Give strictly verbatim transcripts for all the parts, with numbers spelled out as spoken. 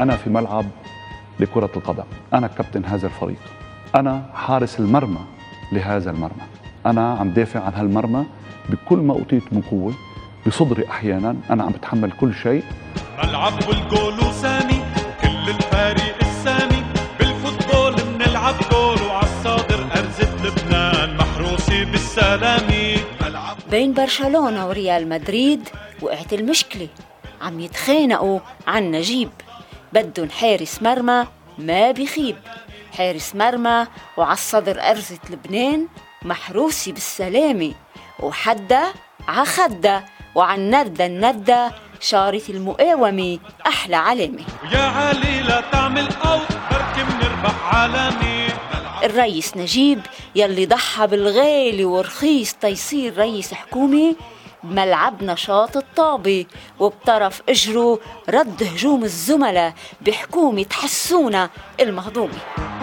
أنا في ملعب لكرة القدم، أنا كابتن هذا الفريق، أنا حارس المرمى لهذا المرمى، أنا عم دافع عن هالمرمى بكل ما أوتيت من قوة، بصدري أحيانا أنا عم بتحمل كل شيء. ملعب والجول وسامي كل الفريق السامي، بالفوتبول بنلعب جول وعالصادر أرزة لبنان محروسة بالسلامي. بين برشلونة وريال مدريد وقعت المشكلة، عم يتخانقوا عن نجيب، بدهم حارس مرمى ما بيخيب، حارس مرمى وعالصدر أرزة لبنان محروسة بالسلامة، وحدا عخدا وعن ندى الندى شارة المقاومة أحلى علامة. يا علي لا تعمل أوت بركي منربح عالمي. الرئيس نجيب يلي ضحى بالغالي ورخيص تيصير رئيس حكومة بملعب نشاط الطابة، وبطرف اجره رد هجوم الزملاء بحكومة حسونة المهضومة.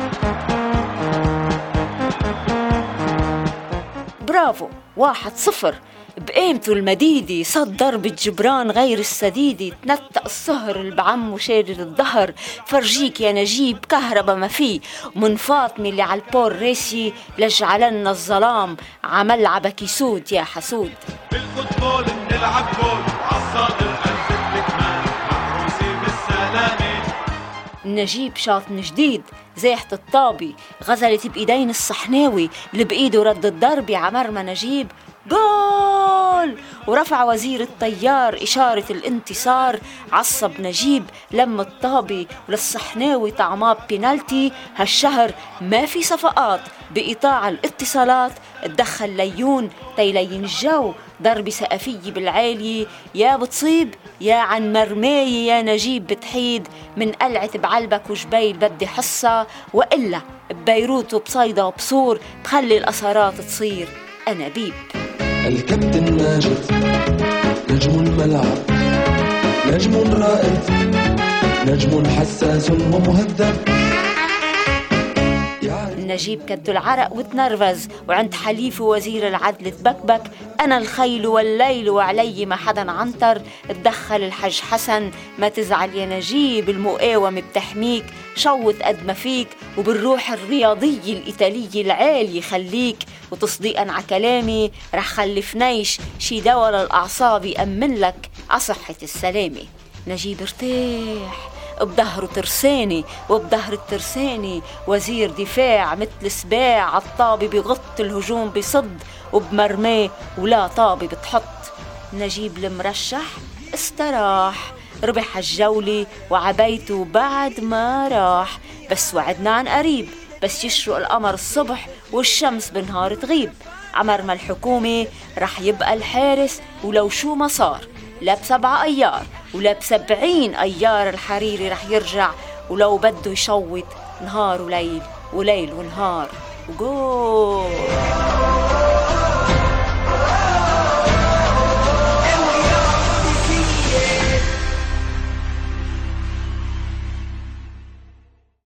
برافو واحد صفر بقيمته المديدة، صد ضربة جبران غير السديدة، تنتق الصهر اللي بعم وشادد الظهر، فرجيك يا نجيب كهربا ما فيه، من فاطمة اللي على البور ريسي لجعلنا الظلام عملعبك يسود يا حسود. بالفوتبول بنلعب جول عالصادر أرزة لبنان محروسة بالسلامة. نجيب شاطن جديد زيحة الطابي غزلت بإيدين الصحناوي اللي بإيده رد الضربة عمرمى نجيب جول، ورفع وزير الطيار إشارة الانتصار، عصب نجيب لم الطابي وللصحناوي طعماب بينالتي. هالشهر ما في صفقات بإيطاع الاتصالات، اتدخل ليون تيلين الجو، ضرب سقفية بالعالي يا بتصيب يا عن مرماية يا نجيب بتحيد، من قلعة بعلبك وجبيل بدي حصة، وإلا ببيروت وبصيدا وبصور بخلي الأسارات تصير أنابيب. الكابتن ماجد نجم الملعب، نجم رائد، نجم حساس ومهذب. نجيب كد العرق وتنرفز، وعند حليفه وزير العدل تبكبك، أنا الخيل والليل وعلي ما حدا عنتر. اتدخل الحج حسن ما تزعل يا نجيب المقاومة بتحميك، شوت قد ما فيك وبالروح الرياضية الإيطالية العالية خليك، وتصديقا على كلامي رح خلفنيش شي دواء للأعصاب يأمن لك عصحة السلامة. نجيب ارتاح بظهره ترساني، وبظهر الترساني وزير دفاع مثل سباع عالطابي بغط الهجوم بصد، وبمرماه ولا طابي بتحط. نجيب المرشح استراح، ربح الجولة وعبيته بعد ما راح، بس وعدنا عن قريب، بس يشرق القمر الصبح والشمس بالنهار تغيب. عمرما الحكومة رح يبقى الحارس ولو شو ما صار، لا بسبعة أيار ولا بسبعين أيار الحريري رح يرجع، ولو بده يشوط نهار وليل وليل ونهار وجول.